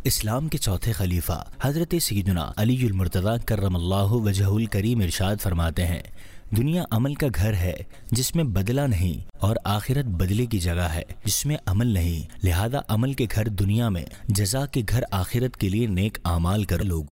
इस्लाम के चौथे खलीफा हजरत सैयदना अली मुर्तज़ा कर्रमल्लाहु वजहुल करीम इरशाद फरमाते हैं, दुनिया अमल का घर है जिसमें बदला नहीं और आखिरत बदले की जगह है जिसमें अमल नहीं। लिहाजा अमल के घर दुनिया में, जज़ा के घर आखिरत के लिए नेक आमाल कर लोग।